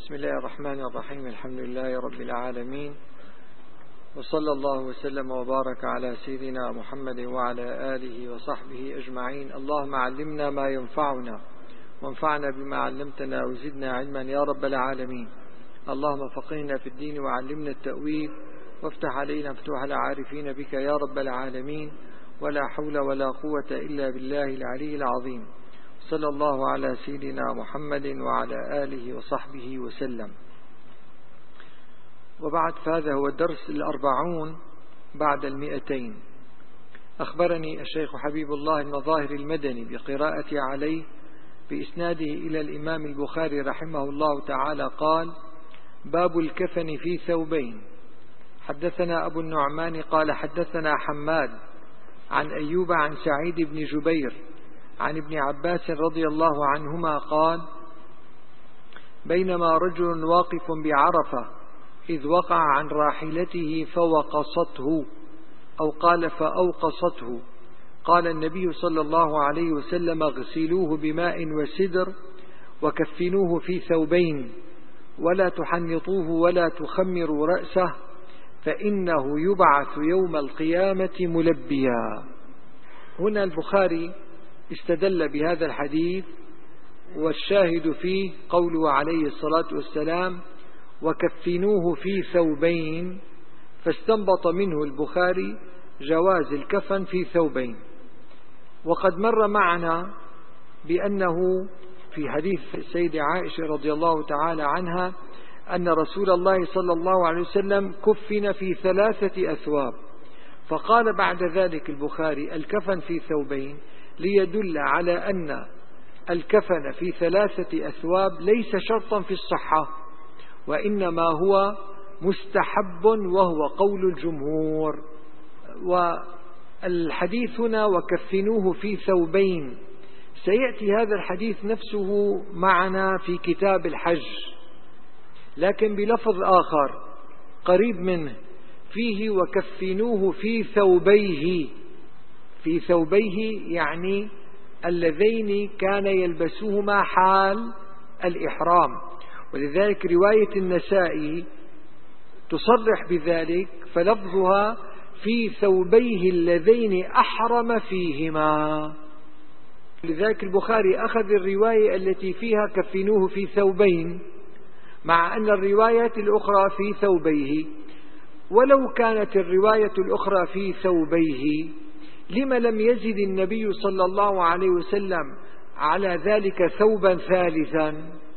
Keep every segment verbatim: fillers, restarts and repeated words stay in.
بسم الله الرحمن الرحيم. الحمد لله رب العالمين، وصلى الله وسلم وبارك على سيدنا محمد وعلى آله وصحبه أجمعين. اللهم علمنا ما ينفعنا وانفعنا بما علمتنا وزدنا علما يا رب العالمين. اللهم فقهنا في الدين وعلمنا التأويل وافتح علينا فتوح العارفين بك يا رب العالمين. ولا حول ولا قوة إلا بالله العلي العظيم. صلى الله على سيدنا محمد وعلى آله وصحبه وسلم. وبعد، فهذا هو الدرس الأربعون بعد المئتين. أخبرني الشيخ حبيب الله المظاهر المدني بقراءتي عليه بإسناده إلى الإمام البخاري رحمه الله تعالى قال: باب الكفن في ثوبين. حدثنا أبو النعمان قال حدثنا حماد عن أيوب عن سعيد بن جبير عن ابن عباس رضي الله عنهما قال: بينما رجل واقف بعرفة إذ وقع عن راحلته فوقصته، أو قال فأوقصته، قال النبي صلى الله عليه وسلم: اغسلوه بماء وسدر وكفنوه في ثوبين ولا تحنطوه ولا تخمروا رأسه فإنه يبعث يوم القيامة ملبيا. هنا البخاري استدل بهذا الحديث، والشاهد فيه قوله عليه الصلاة والسلام: وكفنوه في ثوبين، فاستنبط منه البخاري جواز الكفن في ثوبين. وقد مر معنا بأنه في حديث السيدة عائشة رضي الله تعالى عنها أن رسول الله صلى الله عليه وسلم كفن في ثلاثة أثواب، فقال بعد ذلك البخاري: الكفن في ثوبين، ليدل على أن الكفن في ثلاثة أثواب ليس شرطا في الصحة، وإنما هو مستحب وهو قول الجمهور. والحديث هنا وكفنوه في ثوبين، سيأتي هذا الحديث نفسه معنا في كتاب الحج، لكن بلفظ آخر قريب منه، فيه وكفنوه في ثوبيه. في ثوبيه يعني اللذين كان يلبسهما حال الإحرام، ولذلك رواية النسائي تصرح بذلك، فلفظها في ثوبيه اللذين أحرم فيهما. لذلك البخاري أخذ الرواية التي فيها كفنوه في ثوبين، مع أن الروايات الأخرى في ثوبيه. ولو كانت الرواية الأخرى في ثوبيه، لما لم يزد النبي صلى الله عليه وسلم على ذلك ثوبا ثالثا؟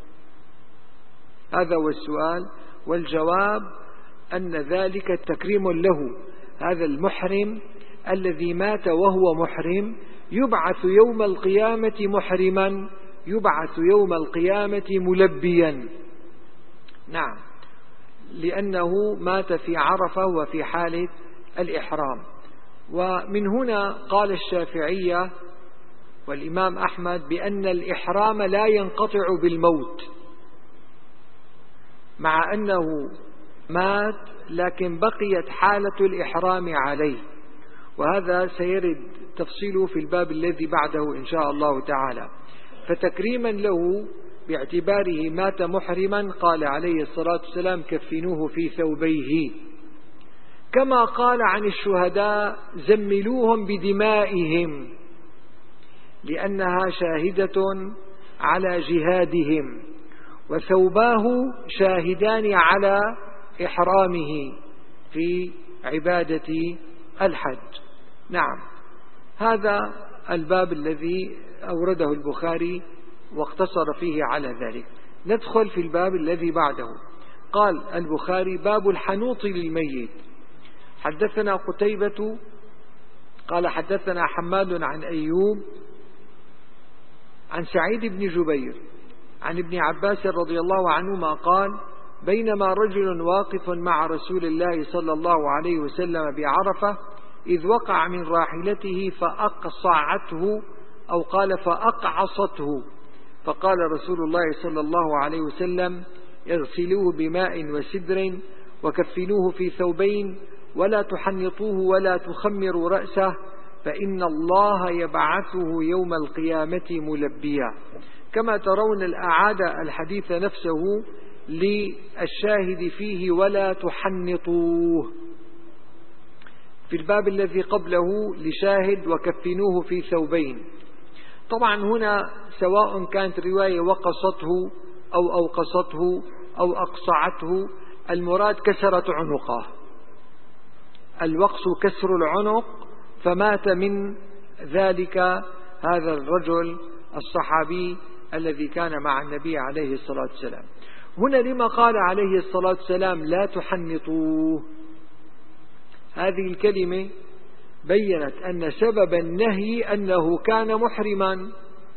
هذا هو السؤال، والجواب أن ذلك تكريم له. هذا المحرم الذي مات وهو محرم يبعث يوم القيامة محرما، يبعث يوم القيامة ملبيا. نعم، لأنه مات في عرفة وفي حالة الإحرام. ومن هنا قال الشافعية والإمام أحمد بأن الإحرام لا ينقطع بالموت، مع أنه مات لكن بقيت حالة الإحرام عليه، وهذا سيرد تفصيله في الباب الذي بعده إن شاء الله تعالى. فتكريما له باعتباره مات محرما قال عليه الصلاة والسلام: كفنوه في ثوبيه. كما قال عن الشهداء: زملوهم بدمائهم، لأنها شاهدة على جهادهم، وثوباه شاهدان على إحرامه في عبادة الحج. نعم، هذا الباب الذي أورده البخاري واقتصر فيه على ذلك. ندخل في الباب الذي بعده. قال البخاري: باب الحنوط للميت. حدثنا قتيبة قال حدثنا حماد عن أيوب عن سعيد بن جبير عن ابن عباس رضي الله عنهما قال: بينما رجل واقف مع رسول الله صلى الله عليه وسلم بعرفة إذ وقع من راحلته فأقصعته، أو قال فأقعصته، فقال رسول الله صلى الله عليه وسلم: اغسلوه بماء وسدر وكفنوه في ثوبين ولا تحنطوه ولا تخمروا رأسه فإن الله يبعثه يوم القيامة ملبيا. كما ترون الأعادة الحديث نفسه للشاهد فيه ولا تحنطوه. في الباب الذي قبله لشاهد وكفنوه في ثوبين. طبعا هنا سواء كانت رواية وقصته أو أوقصته أو أقصعته، المراد كسرت عنقه، الوقص كسر العنق، فمات من ذلك هذا الرجل الصحابي الذي كان مع النبي عليه الصلاة والسلام. هنا لما قال عليه الصلاة والسلام لا تحنطوه؟ هذه الكلمة بيّنت أن سبب النهي أنه كان محرما،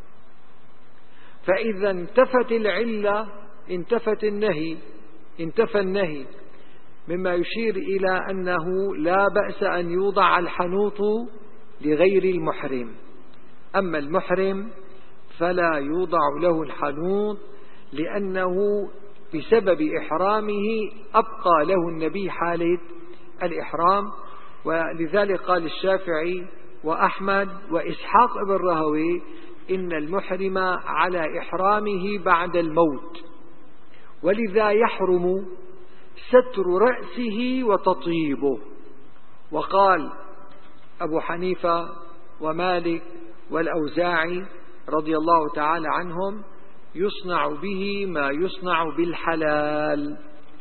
فإذا انتفت العلة انتفت النهي انتفى النهي، مما يشير إلى أنه لا بأس أن يوضع الحنوط لغير المحرم. أما المحرم فلا يوضع له الحنوط، لأنه بسبب إحرامه أبقى له النبي حالة الإحرام. ولذلك قال الشافعي وأحمد وإسحاق بن راهويه إن المحرم على إحرامه بعد الموت، ولذا يحرم ستر رأسه وتطيبه. وقال أبو حنيفة ومالك والأوزاعي رضي الله تعالى عنهم يصنع به ما يصنع بالحلال،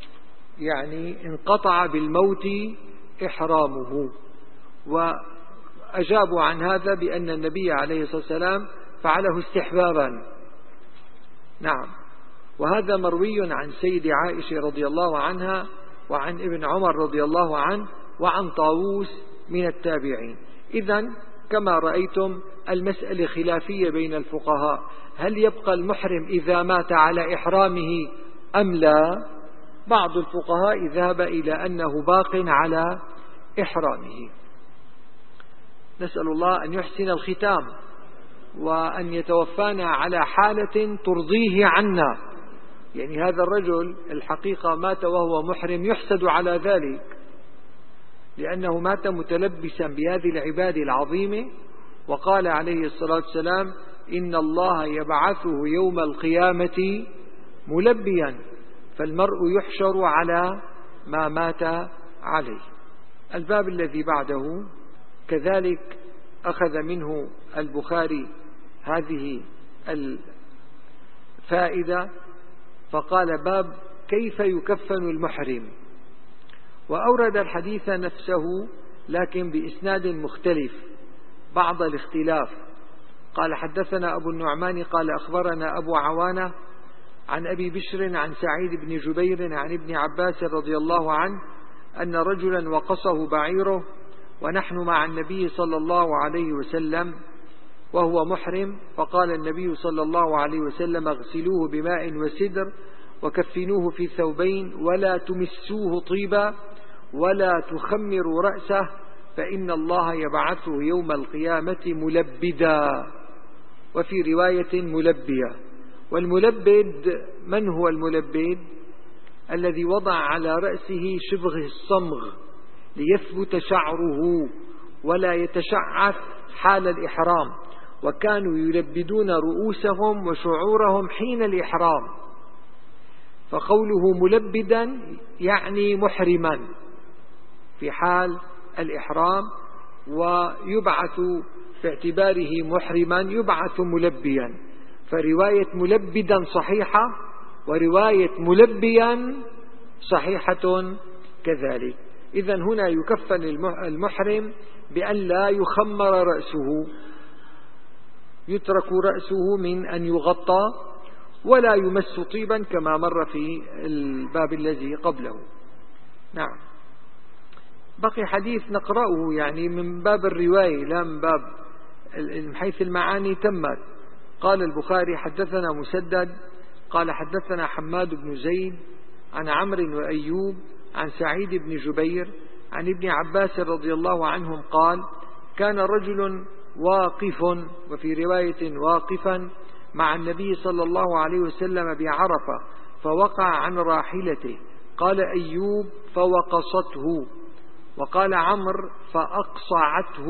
يعني انقطع بالموت إحرامه. وأجابوا عن هذا بأن النبي عليه الصلاة والسلام فعله استحبابا. نعم، وهذا مروي عن سيد عائشة رضي الله عنها وعن ابن عمر رضي الله عنه وعن طاووس من التابعين. إذن كما رأيتم المسألة خلافية بين الفقهاء، هل يبقى المحرم إذا مات على إحرامه أم لا؟ بعض الفقهاء ذهب إلى أنه باق على إحرامه. نسأل الله أن يحسن الختام وأن يتوفانا على حالة ترضيه عنا. يعني هذا الرجل الحقيقة مات وهو محرم يحسد على ذلك، لأنه مات متلبسا بهذه العبادة العظيمة. وقال عليه الصلاة والسلام إن الله يبعثه يوم القيامة ملبيا، فالمرء يحشر على ما مات عليه. الباب الذي بعده كذلك أخذ منه البخاري هذه الفائدة، فقال باب كيف يكفن المحرم، وأورد الحديث نفسه لكن بإسناد مختلف بعض الاختلاف. قال حدثنا أبو النعمان قال أخبرنا أبو عوانة عن أبي بشر عن سعيد بن جبير عن ابن عباس رضي الله عنه أن رجلا وقصه بعيره ونحن مع النبي صلى الله عليه وسلم وهو محرم، فقال النبي صلى الله عليه وسلم اغسلوه بماء وسدر وكفنوه في ثوبين ولا تمسوه طيبا ولا تخمروا رأسه، فإن الله يبعثه يوم القيامة ملبدا، وفي رواية ملبيا. والملبد من هو الملبد؟ الذي وضع على رأسه شبغ الصمغ ليثبت شعره ولا يتشعث حال الإحرام، وكانوا يلبدون رؤوسهم وشعورهم حين الإحرام، فقوله ملبدا يعني محرما في حال الإحرام، ويبعث في اعتباره محرما يبعث ملبيا. فرواية ملبدا صحيحة ورواية ملبيا صحيحة كذلك. إذن هنا يكفن المحرم بأن لا يخمر رأسه، يترك رأسه من أن يغطى ولا يمس طيبا كما مر في الباب الذي قبله. نعم، بقي حديث نقرأه يعني من باب الرواية لا من باب من حيث المعاني تمت. قال البخاري حدثنا مسدد قال حدثنا حماد بن زيد عن عمرو وأيوب عن سعيد بن جبير عن ابن عباس رضي الله عنهم قال كان رجل واقف، وفي رواية واقفا، مع النبي صلى الله عليه وسلم بعرفة فوقع عن راحلته، قال أيوب فوقصته، وقال عمرو فأقصعته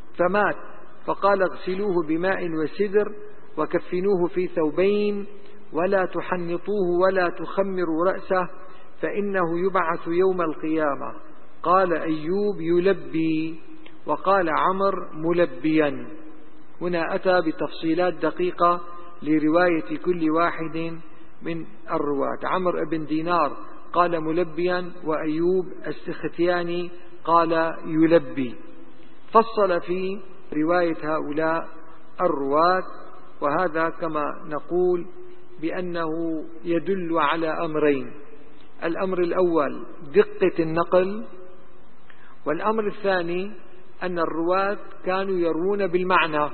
فمات، فقال اغسلوه بماء وسدر وكفنوه في ثوبين ولا تحنطوه ولا تخمروا رأسه فإنه يبعث يوم القيامة. قال أيوب يلبي، وقال عمرو ملبيا. هنا أتى بتفصيلات دقيقة لرواية كل واحد من الرواة. عمرو بن دينار قال ملبيا، وأيوب السختياني قال يلبي. فصل في رواية هؤلاء الرواة، وهذا كما نقول بأنه يدل على أمرين: الأمر الأول دقة النقل، والأمر الثاني أن الرواة كانوا يروون بالمعنى،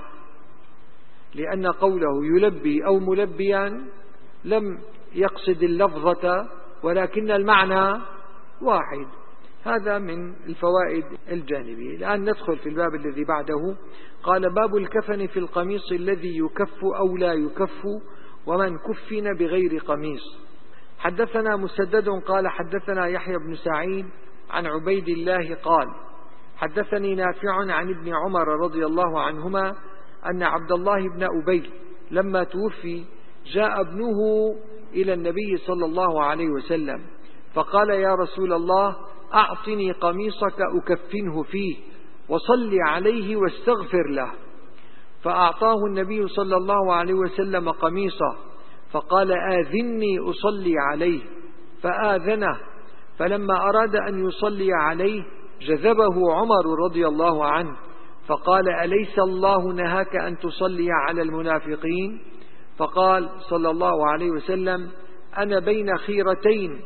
لأن قوله يلبي أو ملبيا لم يقصد اللفظة ولكن المعنى واحد. هذا من الفوائد الجانبية. الآن ندخل في الباب الذي بعده. قال: باب الكفن في القميص الذي يكف أو لا يكف ومن كفن بغير قميص. حدثنا مسدد قال حدثنا يحيى بن سعيد عن عبيد الله قال حدثني نافع عن ابن عمر رضي الله عنهما أن عبد الله بن أبي لما توفي جاء ابنه إلى النبي صلى الله عليه وسلم فقال: يا رسول الله، أعطني قميصك أكفنه فيه وصل عليه واستغفر له. فأعطاه النبي صلى الله عليه وسلم قميصه، فقال: آذني أصلي عليه. فآذنه، فلما أراد أن يصلي عليه جذبه عمر رضي الله عنه فقال: أليس الله نهاك أن تصلي على المنافقين؟ فقال صلى الله عليه وسلم: أنا بين خيرتين.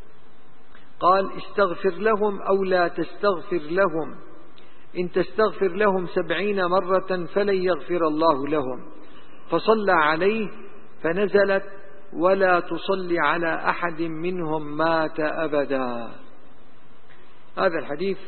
قال: استغفر لهم أو لا تستغفر لهم، إن تستغفر لهم سبعين مرة فلن يغفر الله لهم. فصلى عليه فنزلت: ولا تصلي على أحد منهم مات أبدا. هذا الحديث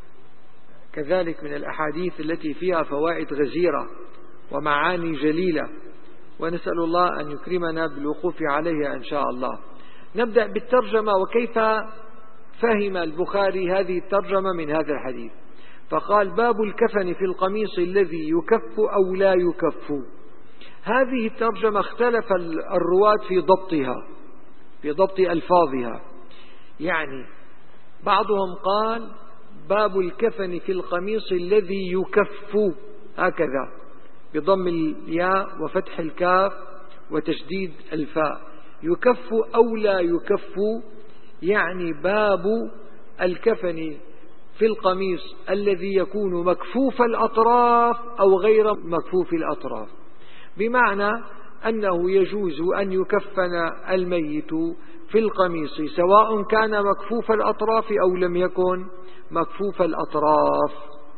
كذلك من الأحاديث التي فيها فوائد غزيرة ومعاني جليلة، ونسأل الله أن يكرمنا بالوقوف عليها إن شاء الله. نبدأ بالترجمة وكيف فهم البخاري هذه الترجمة من هذا الحديث. فقال: باب الكفن في القميص الذي يكف أو لا يكف. هذه الترجمة اختلف الرواة في ضبطها، في ضبط ألفاظها. يعني بعضهم قال: باب الكفن في القميص الذي يكف، هكذا بضم الياء وفتح الكاف وتشديد الفاء، يكف أو لا يكف، يعني باب الكفن في القميص الذي يكون مكفوف الأطراف أو غير مكفوف الأطراف، بمعنى أنه يجوز أن يكفن الميت في القميص سواء كان مكفوف الأطراف أو لم يكن مكفوف الأطراف.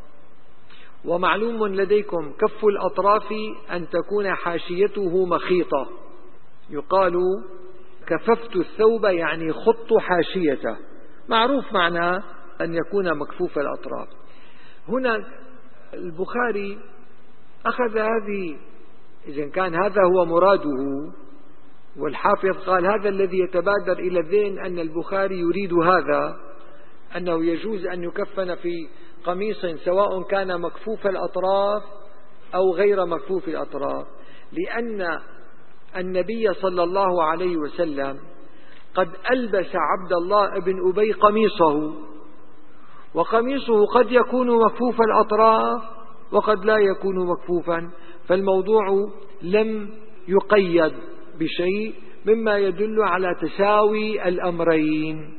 ومعلوم لديكم كف الأطراف أن تكون حاشيته مخيطة، يقال كففت الثوب يعني خط حاشيته، معروف معناه أن يكون مكفوف الأطراف. هنا البخاري أخذ هذه، إذن كان هذا هو مراده، والحافظ قال هذا الذي يتبادر إلى الذهن أن البخاري يريد هذا، أنه يجوز أن يكفن في قميص سواء كان مكفوف الأطراف أو غير مكفوف الأطراف، لأن النبي صلى الله عليه وسلم قد ألبس عبد الله بن أبي قميصه، وقميصه قد يكون مكفوف الأطراف وقد لا يكون مكفوفا، فالموضوع لم يقيد بشيء مما يدل على تساوي الأمرين.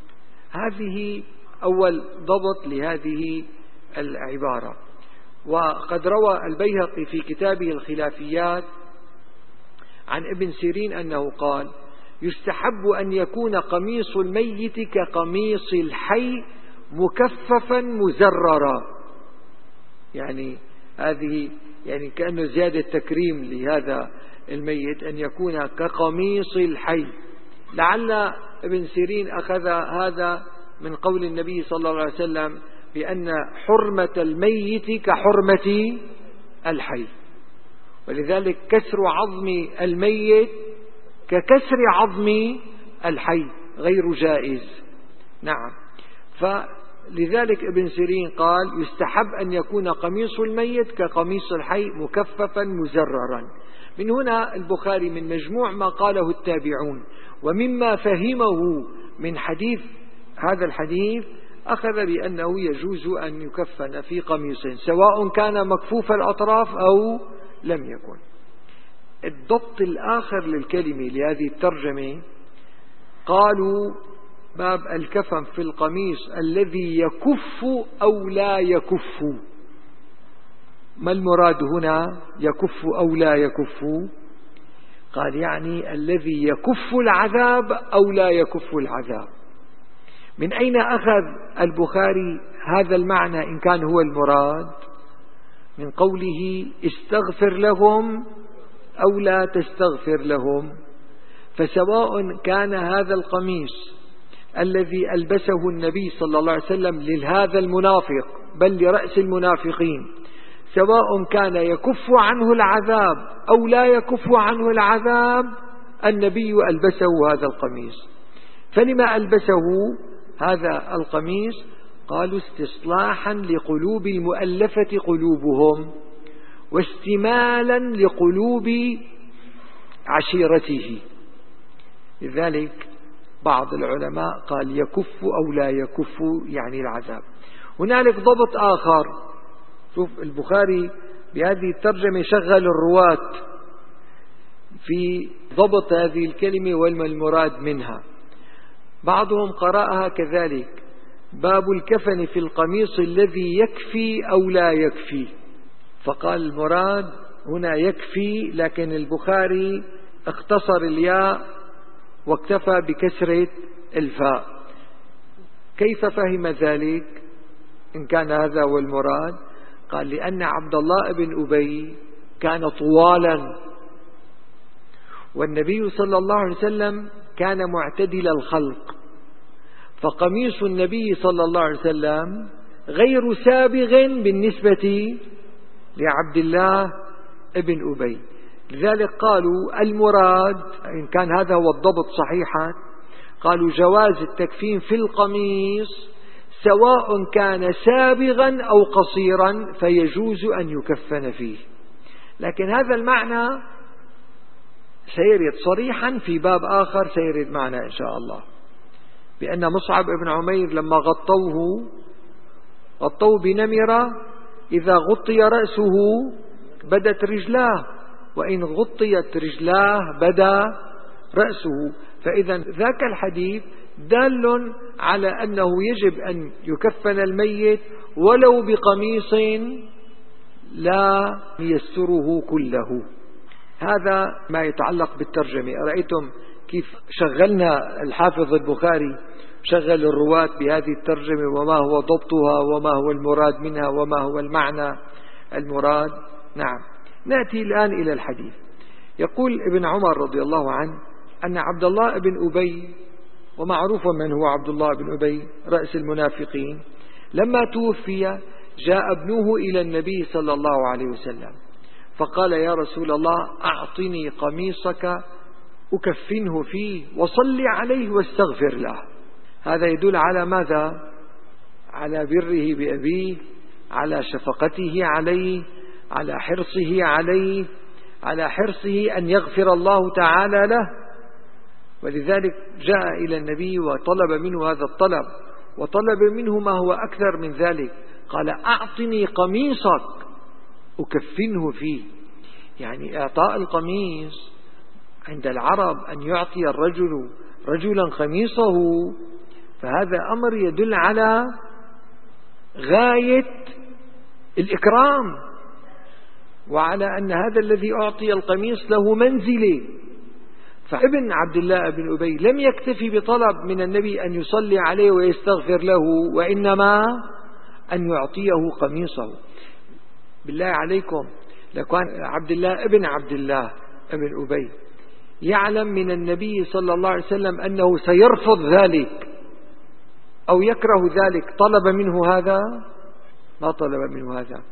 هذه أول ضبط لهذه العبارة. وقد روى البيهقي في كتابه الخلافيات عن ابن سيرين أنه قال: يستحب أن يكون قميص الميت كقميص الحي مكففا مزررا، يعني هذه يعني كأنه زيادة تكريم لهذا الميت أن يكون كقميص الحي. لعل ابن سيرين أخذ هذا من قول النبي صلى الله عليه وسلم بأن حرمة الميت كحرمة الحي، ولذلك كسر عظم الميت ككسر عظم الحي غير جائز. نعم، فلذلك ابن سيرين قال: يستحب أن يكون قميص الميت كقميص الحي مكففا مزررا. من هنا البخاري من مجموع ما قاله التابعون ومما فهمه من حديث هذا الحديث أخذ بأنه يجوز أن يكفن في قميص سواء كان مكفوف الأطراف أو لم يكن. الضبط الآخر للكلمة لهذه الترجمة قالوا باب الكفن في القميص الذي يكف أو لا يكف. ما المراد هنا يكف أو لا يكف؟ قال يعني الذي يكف العذاب أو لا يكف العذاب. من أين أخذ البخاري هذا المعنى إن كان هو المراد؟ من قوله استغفر لهم أو لا تستغفر لهم. فسواء كان هذا القميص الذي ألبسه النبي صلى الله عليه وسلم لهذا المنافق بل لرأس المنافقين، سواء كان يكف عنه العذاب أو لا يكف عنه العذاب، النبي ألبسه هذا القميص. فلما ألبسه هذا القميص؟ قالوا استصلاحا لقلوب المؤلفة قلوبهم واستمالا لقلوب عشيرته. لذلك بعض العلماء قال يكف أو لا يكف يعني العذاب. هنالك ضبط آخر. شوف البخاري بهذه الترجمة شغل الرواة في ضبط هذه الكلمة وما المراد منها. بعضهم قرأها كذلك باب الكفن في القميص الذي يكفي أو لا يكفي، فقال المراد هنا يكفي، لكن البخاري اختصر الياء واكتفى بكسرة الفاء. كيف فهم ذلك إن كان هذا هو المراد؟ قال لأن عبد الله بن أبي كان طوالا، والنبي صلى الله عليه وسلم كان معتدل الخلق، فقميص النبي صلى الله عليه وسلم غير سابغ بالنسبة لعبد الله بن أبي. لذلك قالوا المراد إن كان هذا هو الضبط صحيحا، قالوا جواز التكفين في القميص سواء كان سابغا أو قصيرا فيجوز أن يكفن فيه. لكن هذا المعنى سيرد صريحا في باب آخر سيرد معنا إن شاء الله، بأن مصعب بن عمير لما غطوه غطوه بنمرة إذا غطي رأسه بدت رجلاه، وإن غطيت رجلاه بدا رأسه. فإذا ذاك الحديث دال على أنه يجب أن يكفن الميت ولو بقميص لا يستره كله. هذا ما يتعلق بالترجمة. أرأيتم كيف شغلنا الحافظ البخاري، شغل الرواة بهذه الترجمة وما هو ضبطها وما هو المراد منها وما هو المعنى المراد. نعم، نأتي الآن إلى الحديث. يقول ابن عمر رضي الله عنه أن عبد الله بن أبي، ومعروف من هو عبد الله بن أبي رأس المنافقين، لما توفي جاء ابنه إلى النبي صلى الله عليه وسلم فقال يا رسول الله أعطني قميصك أكفنه فيه وصلي عليه واستغفر له. هذا يدل على ماذا؟ على بره بأبيه، على شفقته عليه، على حرصه عليه، على حرصه أن يغفر الله تعالى له. ولذلك جاء إلى النبي وطلب منه هذا الطلب، وطلب منه ما هو أكثر من ذلك، قال أعطني قميصك أكفنه فيه. يعني إعطاء القميص عند العرب أن يعطي الرجل رجلا قميصه، فهذا أمر يدل على غاية الإكرام، وعلى أن هذا الذي أعطي القميص له منزله. فابن عبد الله بن أبي لم يكتفي بطلب من النبي أن يصلي عليه ويستغفر له، وإنما أن يعطيه قميصه. بالله عليكم لو كان عبد الله ابن عبد الله ابن أبي يعلم من النبي صلى الله عليه وسلم أنه سيرفض ذلك أو يكره ذلك، طلب منه هذا؟ ما طلب منه هذا.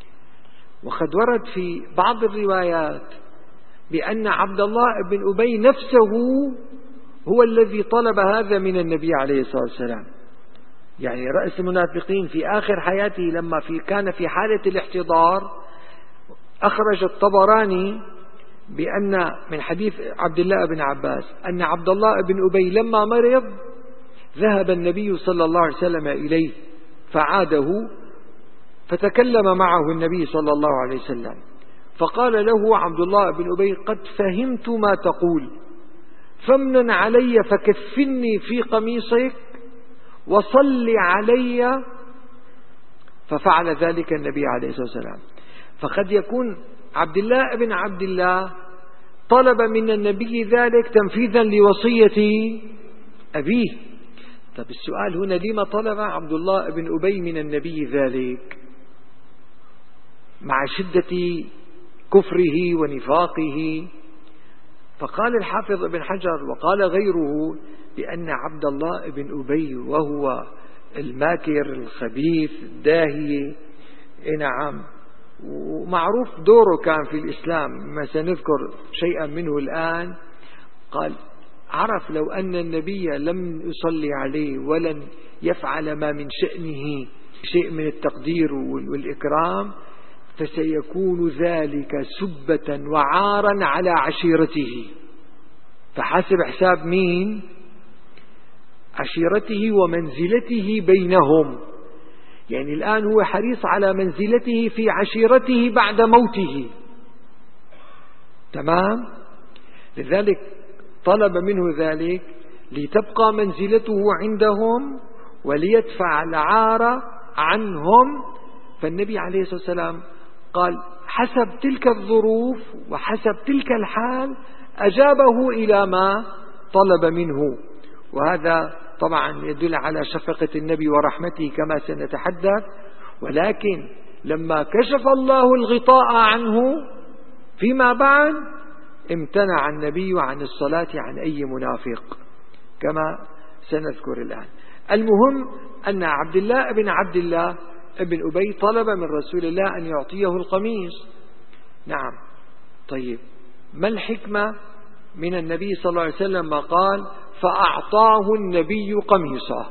وقد ورد في بعض الروايات بأن عبد الله بن أبي نفسه هو الذي طلب هذا من النبي عليه الصلاة والسلام. يعني رأس المنافقين في آخر حياته لما في كان في حالة الاحتضار، أخرج الطبراني بأن من حديث عبد الله بن عباس أن عبد الله بن أبي لما مرض ذهب النبي صلى الله عليه وسلم إليه فعاده، فتكلم معه النبي صلى الله عليه وسلم فقال له عبد الله بن أبي: قد فهمت ما تقول، فامنن علي فكفني في قميصك وصل علي. ففعل ذلك النبي عليه الصلاة والسلام. فقد يكون عبد الله بن عبد الله طلب من النبي ذلك تنفيذا لوصية أبيه. طب السؤال هنا: لما طلب عبد الله بن أبي من النبي ذلك مع شدة كفره ونفاقه؟ فقال الحافظ ابن حجر وقال غيره بأن عبد الله بن أبي وهو الماكر الخبيث الداهية، نعم، ومعروف دوره كان في الإسلام، ما سنذكر شيئا منه الآن. قال: عرف لو أن النبي لم يصلي عليه ولن يفعل ما من شأنه شيء من التقدير والإكرام فسيكون ذلك سبة وعارا على عشيرته. فحسب حساب مين؟ عشيرته ومنزلته بينهم. يعني الآن هو حريص على منزلته في عشيرته بعد موته، تمام؟ لذلك طلب منه ذلك لتبقى منزلته عندهم وليدفع العار عنهم. فالنبي عليه الصلاة والسلام قال: حسب تلك الظروف وحسب تلك الحال أجابه إلى ما طلب منه. وهذا طبعا يدل على شفقة النبي ورحمته كما سنتحدث. ولكن لما كشف الله الغطاء عنه فيما بعد امتنع النبي عن الصلاة عن أي منافق كما سنذكر الآن. المهم أن عبد الله بن عبد الله ابن أبي طلب من رسول الله أن يعطيه القميص. نعم، طيب ما الحكمة من النبي صلى الله عليه وسلم ما قال: فأعطاه النبي قميصه؟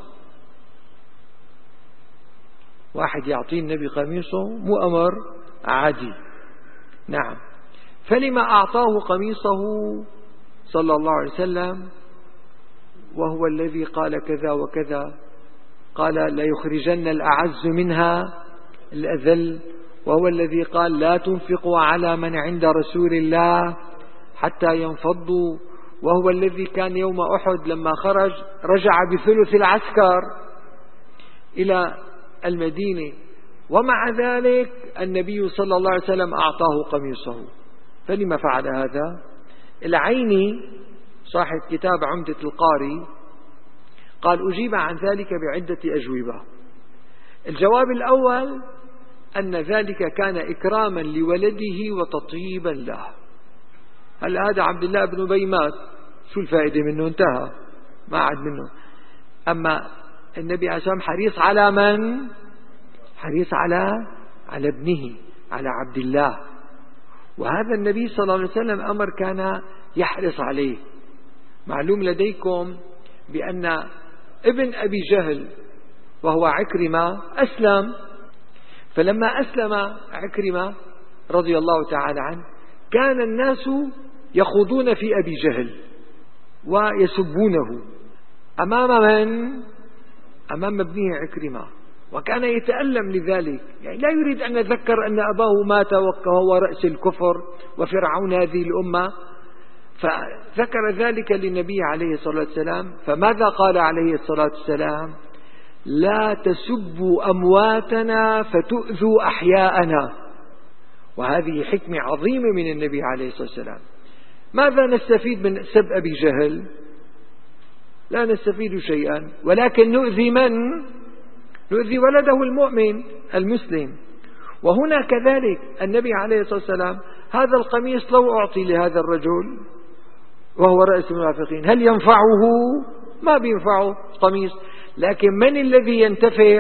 واحد يعطيه النبي قميصه مو أمر عادي. نعم، فلما أعطاه قميصه صلى الله عليه وسلم وهو الذي قال كذا وكذا؟ قال: لا يخرجن الأعز منها الأذل، وهو الذي قال: لا تنفقوا على من عند رسول الله حتى ينفضوا، وهو الذي كان يوم أحد لما خرج رجع بثلث العسكر إلى المدينة، ومع ذلك النبي صلى الله عليه وسلم أعطاه قميصه. فلما فعل هذا؟ العيني صاحب كتاب عمدة القاري قال: أجيب عن ذلك بعدة أجوبة. الجواب الأول أن ذلك كان إكراما لولده وتطيبا له. هل هذا عبد الله بن أبي مات، شو الفائدة منه؟ انتهى، ما عاد منه. أما النبي عليه الصلاة والسلام حريص على من؟ حريص على على ابنه، على عبد الله. وهذا النبي صلى الله عليه وسلم أمر كان يحرص عليه. معلوم لديكم بأن ابن أبي جهل وهو عكرمة أسلم، فلما أسلم عكرمة رضي الله تعالى عنه كان الناس يخوضون في أبي جهل ويسبونه أمام من؟ أمام ابنه عكرمة، وكان يتألم لذلك. يعني لا يريد أن نذكر أن أباه مات وهو رأس الكفر وفرعون هذه الأمة، فذكر ذلك للنبي عليه الصلاة والسلام. فماذا قال عليه الصلاة والسلام؟ لا تسبوا أمواتنا فتؤذوا أحياءنا. وهذه حكمة عظيمة من النبي عليه الصلاة والسلام. ماذا نستفيد من سب أبي جهل؟ لا نستفيد شيئا، ولكن نؤذي من؟ نؤذي ولده المؤمن المسلم. وهنا كذلك النبي عليه الصلاة والسلام هذا القميص لو أعطي لهذا الرجل وهو رئيس المنافقين هل ينفعه؟ ما بينفعه قميص. لكن من الذي ينتفع؟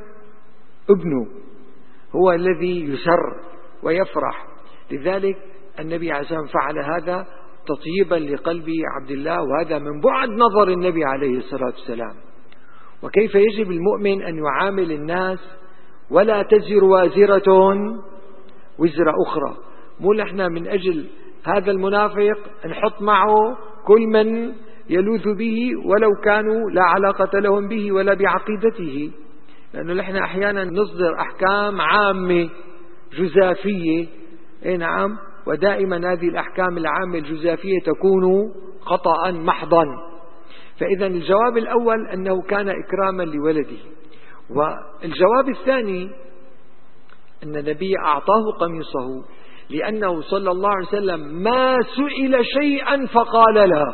ابنه، هو الذي يسر ويفرح. لذلك النبي عليه الصلاة والسلام فعل هذا تطيبا لقلب عبد الله، وهذا من بعد نظر النبي عليه الصلاة والسلام. وكيف يجب المؤمن أن يعامل الناس؟ ولا تزر وازرة وزر أخرى. مو نحن من أجل هذا المنافق نحط معه كل من يلوذ به ولو كانوا لا علاقة لهم به ولا بعقيدته، لأنه نحن أحيانا نصدر أحكام عامة جزافية، إيه نعم، ودائما هذه الأحكام العامة الجزافية تكون خطأ محضا. فإذا الجواب الأول أنه كان إكراما لولده. والجواب الثاني أن النبي أعطاه قميصه لأنه صلى الله عليه وسلم ما سئل شيئا فقال لا.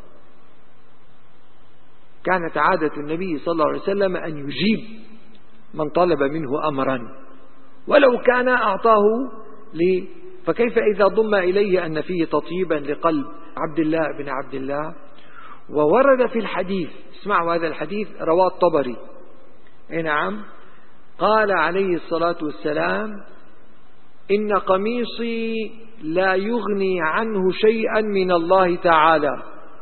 كانت عادة النبي صلى الله عليه وسلم أن يجيب من طلب منه أمرا ولو كان أعطاه لي. فكيف إذا ضم إليه أن فيه تطيبا لقلب عبد الله بن عبد الله. وورد في الحديث، اسمعوا هذا الحديث رواه الطبري، إيه نعم، قال عليه الصلاة والسلام: إن قميصي لا يغني عنه شيئا من الله تعالى،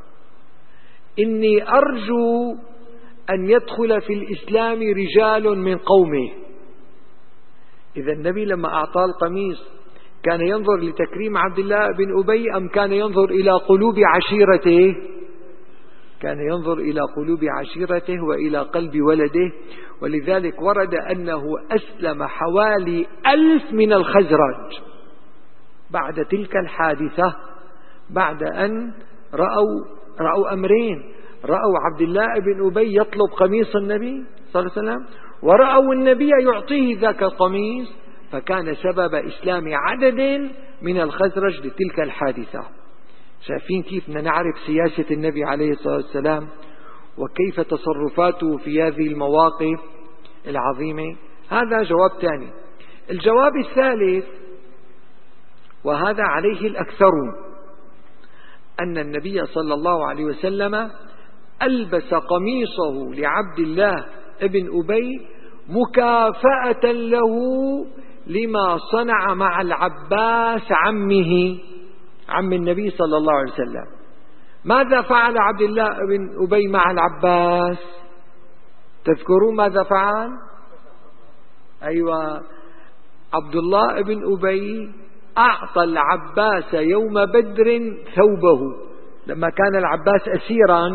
إني أرجو أن يدخل في الإسلام رجال من قومه. إذا النبي لما أعطاه القميص كان ينظر لتكريم عبد الله بن أبي أم كان ينظر إلى قلوب عشيرته؟ كان ينظر إلى قلوب عشيرته وإلى قلب ولده. ولذلك ورد أنه أسلم حوالي ألف من الخزرج بعد تلك الحادثة، بعد أن رأوا, رأوا أمرين: رأوا عبد الله بن أبي يطلب قميص النبي صلى الله عليه وسلم، ورأوا النبي يعطيه ذاك القميص، فكان سبب إسلام عدد من الخزرج لتلك الحادثة. شايفين كيف نعرف سياسة النبي عليه الصلاة والسلام وكيف تصرفاته في هذه المواقف العظيمة؟ هذا جواب ثاني. الجواب الثالث، وهذا عليه الأكثرون، أن النبي صلى الله عليه وسلم ألبس قميصه لعبد الله ابن أبي مكافأة له لما صنع مع العباس عمه، عم النبي صلى الله عليه وسلم. ماذا فعل عبد الله بن أبي مع العباس؟ تذكرون ماذا فعل؟ أيوة، عبد الله بن أبي أعطى العباس يوم بدر ثوبه. لما كان العباس أسيرا،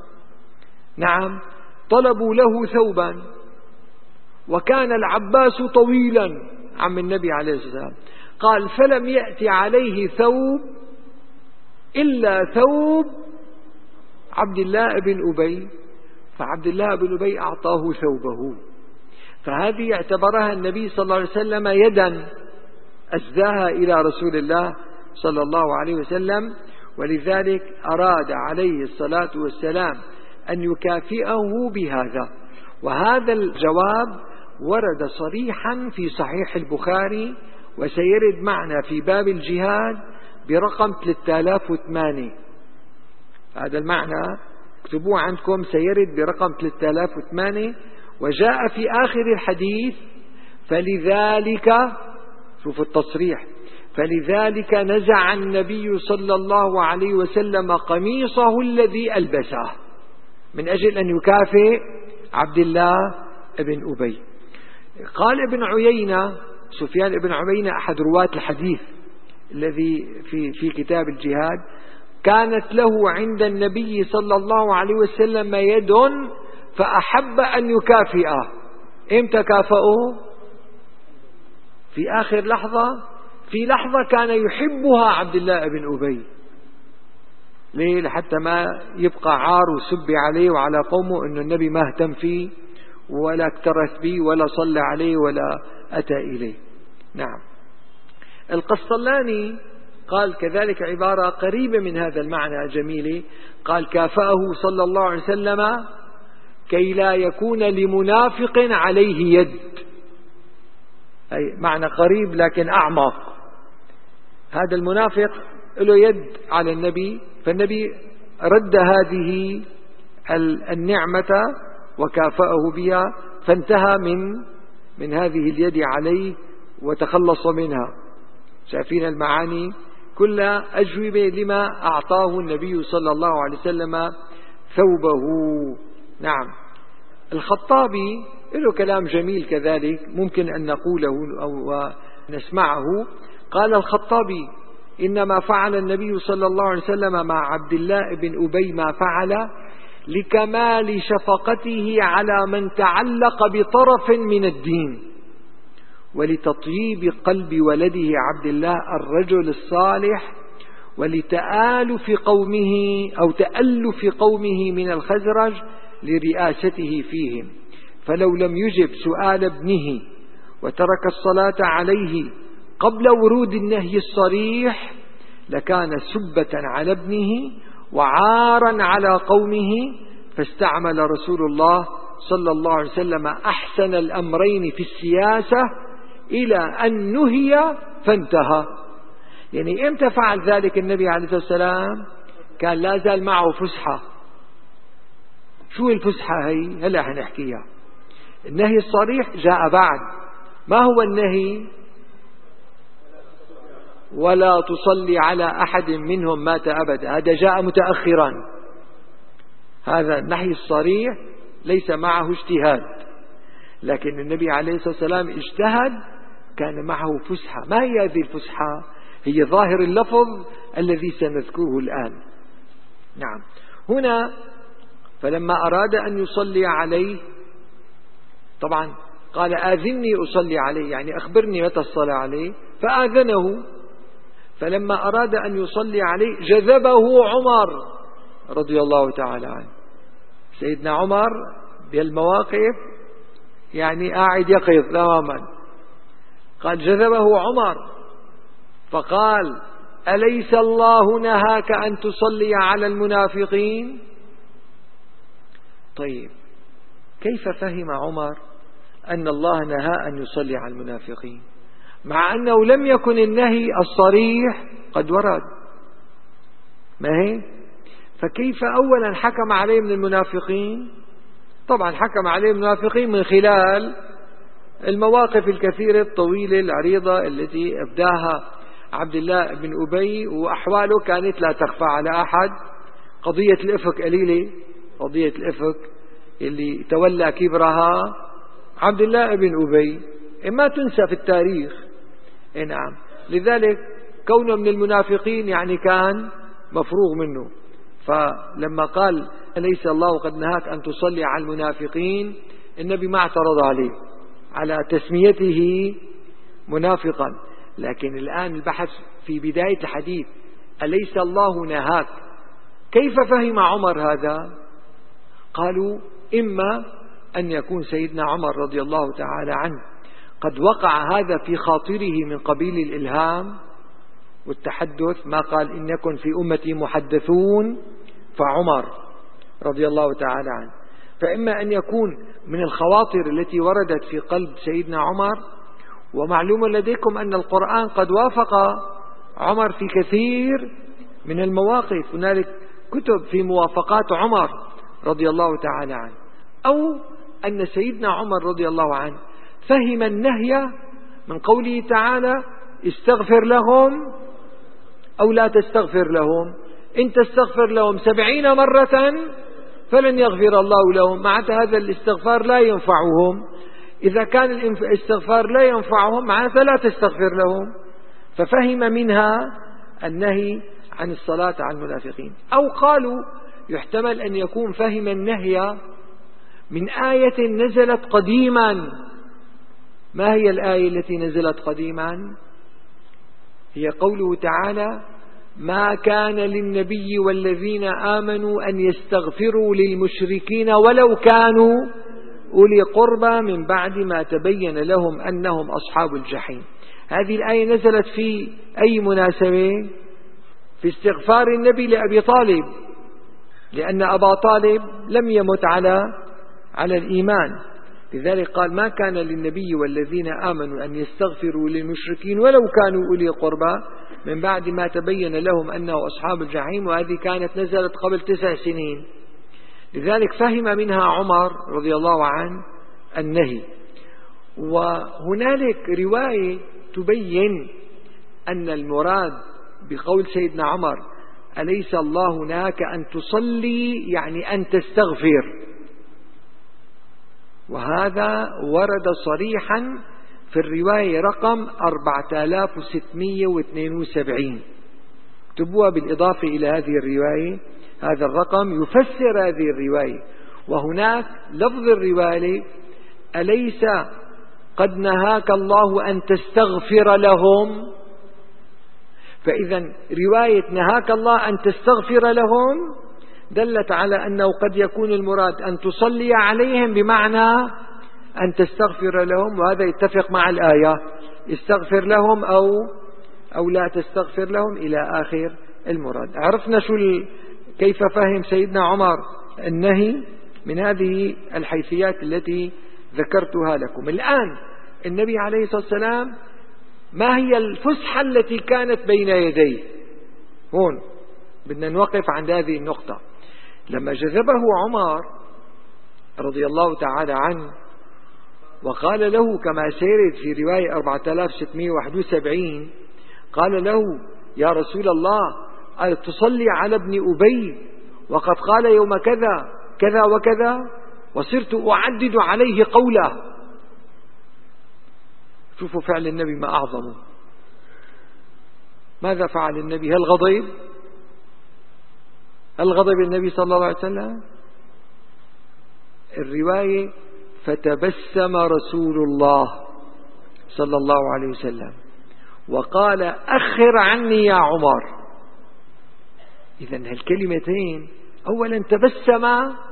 نعم، طلبوا له ثوبا، وكان العباس طويلا عم النبي عليه الصلاة والسلام، قال: فلم يأتي عليه ثوب إلا ثوب عبد الله بن أبي، فعبد الله بن أبي أعطاه ثوبه. فهذه اعتبرها النبي صلى الله عليه وسلم يدا أسداها إلى رسول الله صلى الله عليه وسلم، ولذلك أراد عليه الصلاة والسلام أن يكافئه بهذا. وهذا الجواب ورد صريحا في صحيح البخاري، وسيرد معنا في باب الجهاد برقم ثلاثة آلاف وثمانية. هذا المعنى اكتبوه عندكم، سيرد برقم ثلاثة آلاف وثمانية. وجاء في آخر الحديث: فلذلك، شوف التصريح، فلذلك نزع النبي صلى الله عليه وسلم قميصه الذي ألبسه، من أجل أن يكافئ عبد الله بن أبي. قال ابن عيينة، سفيان بن عيينة أحد رواة الحديث الذي في في كتاب الجهاد: كانت له عند النبي صلى الله عليه وسلم يد فأحب أن يكافئه. إمتى كافأه؟ في آخر لحظة، في لحظة كان يحبها عبد الله بن أبي. ليه؟ لحتى ما يبقى عار وسب عليه وعلى قومه أن النبي ما اهتم فيه ولا اكترث به ولا صلى عليه ولا أتى إليه. نعم. القسطلاني قال كذلك عبارة قريبة من هذا المعنى جميلة، قال: كافأه صلى الله عليه وسلم كي لا يكون لمنافق عليه يد. أي معنى قريب لكن أعمق. هذا المنافق له يد على النبي، فالنبي رد هذه النعمة وكافأه بها، فانتهى من من هذه اليد عليه وتخلص منها. شايفين المعاني كلها أجوبة لما أعطاه النبي صلى الله عليه وسلم ثوبه. نعم. الخطابي له كلام جميل كذلك ممكن أن نقوله أو نسمعه. قال الخطابي: إنما فعل النبي صلى الله عليه وسلم مع عبد الله بن أبي ما فعل لكمال شفقته على من تعلق بطرف من الدين، ولتطيب قلب ولده عبد الله الرجل الصالح، ولتآلف قومه أو تألف قومه من الخزرج لرئاسته فيهم، فلو لم يجب سؤال ابنه وترك الصلاة عليه قبل ورود النهي الصريح لكان سبة على ابنه وعارا على قومه، فاستعمل رسول الله صلى الله عليه وسلم أحسن الأمرين في السياسة إلى أن نهي فانتهى. يعني إمتى فعل ذلك النبي عليه الصلاة والسلام؟ كان لا زال معه فسحة. شو الفسحة هي؟ هلا حنحكيها. النهي الصريح جاء بعد. ما هو النهي؟ ولا تصلي على أحد منهم مات أبدا، هذا جاء متأخرا. هذا النهي الصريح ليس معه اجتهاد، لكن النبي عليه الصلاة والسلام اجتهد، كان معه فسحة. ما هي هذه الفسحة؟ هي ظاهر اللفظ الذي سنذكره الآن. نعم، هنا فلما أراد أن يصلي عليه طبعا قال آذني أصلي عليه، يعني أخبرني متى الصلاة عليه، فآذنه. فلما أراد أن يصلي عليه جذبه عمر رضي الله تعالى عنه. سيدنا عمر بالمواقف يعني قاعد يقظ تماما. قال جذبه عمر فقال أليس الله نهاك أن تصلي على المنافقين؟ طيب، كيف فهم عمر أن الله نهى أن يصلي على المنافقين مع أنه لم يكن النهي الصريح قد ورد؟ ما هي؟ فكيف أولا حكم عليه من المنافقين؟ طبعا حكم عليه من المنافقين من خلال المواقف الكثيرة الطويلة العريضة التي أبداها عبد الله بن أبي، وأحواله كانت لا تخفى على أحد. قضية الإفك قليلة، قضية الإفك اللي تولى كبرها عبد الله بن أبي ما تنسى في التاريخ. نعم، لذلك كونه من المنافقين يعني كان مفروغ منه. فلما قال أليس الله قد نهاك أن تصلي على المنافقين، النبي ما اعترض عليه على تسميته منافقا. لكن الآن البحث في بداية الحديث أليس الله نهاك، كيف فهم عمر هذا؟ قالوا إما أن يكون سيدنا عمر رضي الله تعالى عنه قد وقع هذا في خاطره من قبيل الإلهام والتحدث، ما قال إن يكن في أمتي محدثون فعمر رضي الله تعالى عنه. فإما أن يكون من الخواطر التي وردت في قلب سيدنا عمر. ومعلوم لديكم أن القرآن قد وافق عمر في كثير من المواقف، هنالك كتب في موافقات عمر رضي الله تعالى عنه. أو أن سيدنا عمر رضي الله عنه فهم النهي من قوله تعالى استغفر لهم أو لا تستغفر لهم، إن تستغفر لهم سبعين مرة فلن يغفر الله لهم. معنى هذا الاستغفار لا ينفعهم. إذا كان الاستغفار لا ينفعهم معناته لا تستغفر لهم. ففهم منها النهي عن الصلاة على المنافقين. أو قالوا يحتمل أن يكون فهم النهي من آية نزلت قديما. ما هي الآية التي نزلت قديما؟ هي قوله تعالى ما كان للنبي والذين آمنوا أن يستغفروا للمشركين ولو كانوا أولي قربى من بعد ما تبين لهم أنهم أصحاب الجحيم. هذه الآية نزلت في أي مناسبة؟ في استغفار النبي لأبي طالب، لأن أبا طالب لم يمت على على الإيمان. لذلك قال ما كان للنبي والذين آمنوا أن يستغفروا للمشركين ولو كانوا أولي قربى من بعد ما تبين لهم أنه أصحاب الجحيم. وهذه كانت نزلت قبل تسع سنين. لذلك فهم منها عمر رضي الله عنه النهي. وهنالك رواية تبين أن المراد بقول سيدنا عمر أليس الله نهاك أن تصلي يعني أن تستغفر، وهذا ورد صريحا في الرواية رقم أربعة آلاف وستمئة واثنين وسبعين اكتبوها بالإضافة إلى هذه الرواية، هذا الرقم يفسر هذه الرواية. وهناك لفظ الرواية: أليس قد نهاك الله أن تستغفر لهم؟ فإذا رواية نهاك الله أن تستغفر لهم دلت على أنه قد يكون المراد أن تصلي عليهم بمعنى أن تستغفر لهم، وهذا يتفق مع الآية: استغفر لهم أو أو لا تستغفر لهم إلى آخر المراد. عرفنا شو كيف فهم سيدنا عمر النهي من هذه الحيثيات التي ذكرتها لكم. الآن النبي عليه الصلاة والسلام ما هي الفسحة التي كانت بين يديه؟ هون بدنا نوقف عند هذه النقطة. لما جذبه عمر رضي الله تعالى عنه وقال له كما سيرد في رواية أربعة آلاف وستمائة وواحد وسبعين، قال له: يا رسول الله، تصلي على ابن أبي وقد قال يوم كذا كذا وكذا، وصرت أعدد عليه قوله. شوفوا فعل النبي ما أعظمه. ماذا فعل النبي؟ هل غضب؟ هل غضب النبي صلى الله عليه وسلم؟ الرواية: فتبسم رسول الله صلى الله عليه وسلم وقال: أخر عني يا عمر. إذن هالكلمتين أولا تبسم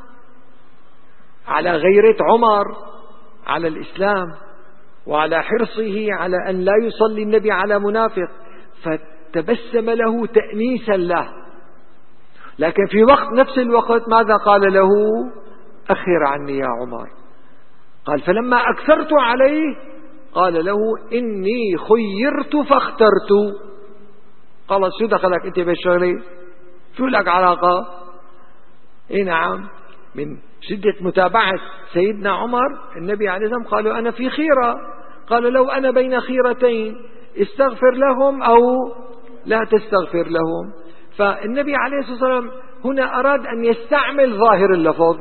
على غيرة عمر على الإسلام وعلى حرصه على أن لا يصلي النبي على منافق، فتبسم له تأنيسا له. لكن في وقت نفس الوقت ماذا قال له؟ أخر عني يا عمر. قال: فلما أكثرت عليه قال له: إني خيرت فاخترت. قال: شو دخلك أنت بالشغلة؟ شو لك علاقة؟ إيه نعم، من شدة متابعة سيدنا عمر النبي عليه الصلاة والسلام قالوا: أنا في خيرة. قال: لو أنا بين خيرتين استغفر لهم أو لا تستغفر لهم. فالنبي عليه الصلاة والسلام هنا أراد أن يستعمل ظاهر اللفظ.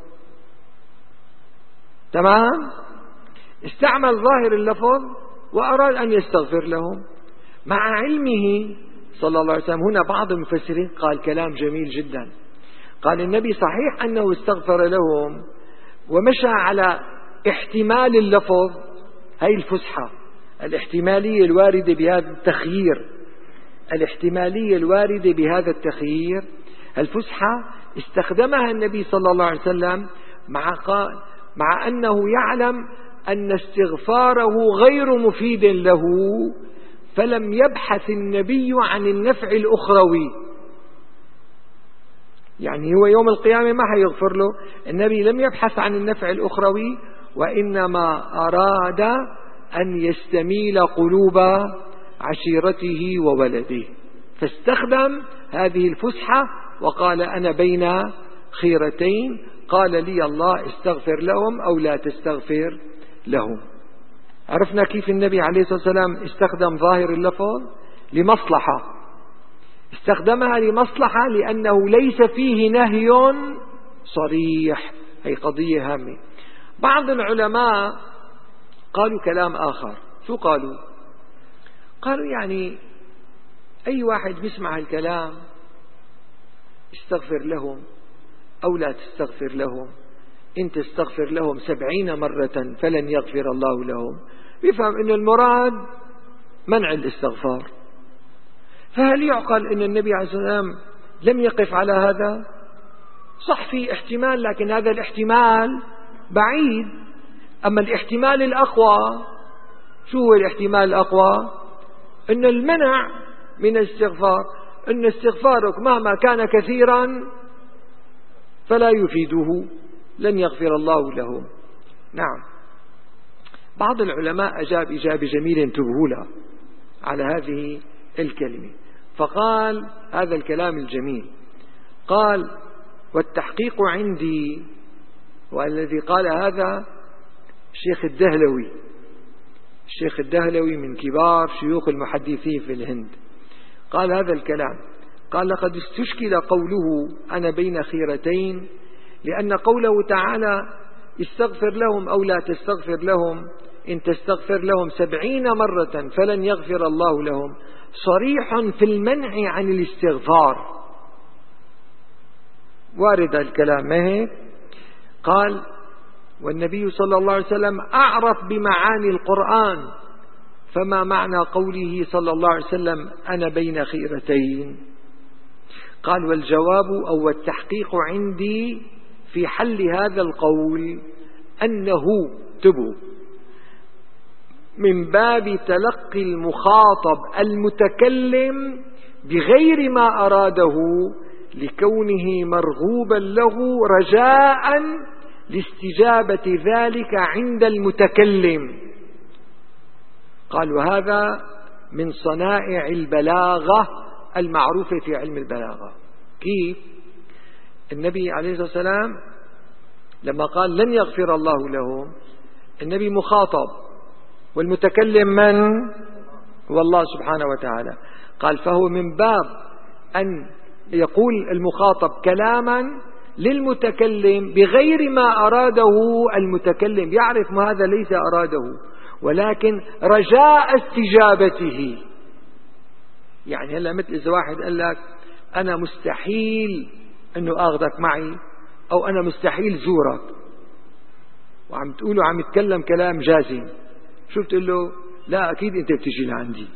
تمام؟ استعمل ظاهر اللفظ وأراد أن يستغفر لهم مع علمه صلى الله عليه وسلم. هنا بعض المفسرين قال كلام جميل جدا. قال: النبي صحيح أنه استغفر لهم ومشى على احتمال اللفظ، هي الفسحة الاحتمالية الواردة بهذا التخيير، الاحتمالية الواردة بهذا التخيير. الفسحة استخدمها النبي صلى الله عليه وسلم مع قال مع أنه يعلم أن استغفاره غير مفيد له، فلم يبحث النبي عن النفع الأخروي. يعني هو يوم القيامة ما حيغفر له، النبي لم يبحث عن النفع الأخروي، وإنما أراد أن يستميل قلوب عشيرته وولده، فاستخدم هذه الفسحة وقال: أنا بين خيرتين، قال لي الله استغفر لهم أو لا تستغفر لهم. عرفنا كيف النبي عليه الصلاة والسلام استخدم ظاهر اللفظ لمصلحة، استخدمها لمصلحة لأنه ليس فيه نهي صريح. هي قضية هامة. بعض العلماء قالوا كلام آخر. شو قالوا؟ قالوا يعني أي واحد بيسمع الكلام استغفر لهم أو لا تستغفر لهم، إن تستغفر لهم سبعين مرة فلن يغفر الله لهم، بيفهم أن المراد منع الاستغفار. فهل يعقل أن النبي عليه الصلاة والسلام لم يقف على هذا؟ صح في احتمال، لكن هذا الاحتمال بعيد. أما الاحتمال الأقوى، شو هو الاحتمال الأقوى؟ أن المنع من الاستغفار، أن استغفارك مهما كان كثيرا فلا يفيده، لن يغفر الله لهم. نعم. بعض العلماء أجاب إجابة جميلة انتبهوا لها على هذه الكلمة، فقال هذا الكلام الجميل. قال: والتحقيق عندي، والذي قال هذا الشيخ الدهلوي. الشيخ الدهلوي من كبار شيوخ المحدثين في الهند، قال هذا الكلام. قال: لقد استشكل قوله أنا بين خيرتين، لأن قوله تعالى استغفر لهم أو لا تستغفر لهم، إن تستغفر لهم سبعين مرة فلن يغفر الله لهم، صريح في المنع عن الاستغفار. وارد الكلام، ما هيك؟ قال: والنبي صلى الله عليه وسلم أعرف بمعاني القرآن، فما معنى قوله صلى الله عليه وسلم: أنا بين خيرتين؟ قال: والجواب أو التحقيق عندي في حل هذا القول أنه تبو من باب تلقي المخاطب المتكلم بغير ما أراده لكونه مرغوبا له رجاء لاستجابة ذلك عند المتكلم. قال: وهذا من صنائع البلاغة المعروفة في علم البلاغة. كيف؟ النبي عليه الصلاة والسلام لما قال لن يغفر الله لهم، النبي مخاطب، والمتكلم من؟ هو الله سبحانه وتعالى. قال: فهو من باب أن يقول المخاطب كلاما للمتكلم بغير ما أراده المتكلم، يعرف ما هذا ليس أراده، ولكن رجاء استجابته. يعني هلا مثل إذا واحد قال لك: أنا مستحيل أنه أخذك معي، أو أنا مستحيل زورك، وعم تقوله عم يتكلم كلام جازم، شو بتقول له؟ لا أكيد أنت بتجي لعندي.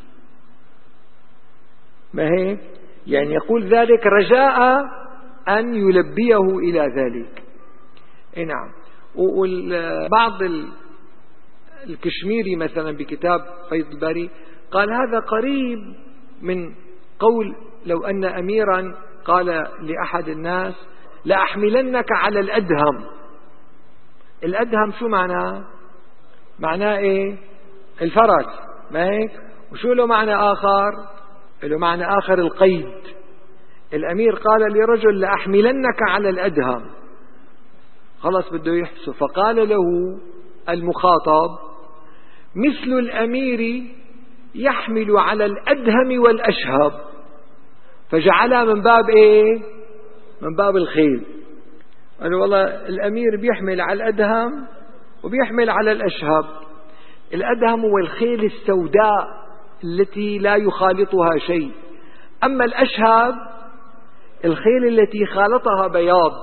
ما هيك؟ يعني يقول ذلك رجاء أن يلبيه إلى ذلك. إيه نعم. وبعض الكشميري مثلا بكتاب فيض الباري قال: هذا قريب من قول لو أن أميرا قال لأحد الناس: لأحملنك على الأدهم. الأدهم شو معناه؟ معناه إيه؟ الفرس، ما هيك؟ وشو له معنى آخر؟ له معنى آخر القيد. الأمير قال لرجل: لأحملنك على الأدهم، خلص بده يحبسه، فقال له المخاطب: مثل الأمير يحمل على الأدهم والأشهب، فجعلها من باب إيه؟ من باب الخيل. قالوا: والله الأمير بيحمل على الأدهم وبيحمل على الأشهب. الأدهم هو الخيل السوداء التي لا يخالطها شيء، أما الأشهب الخيل التي خالطها بياض.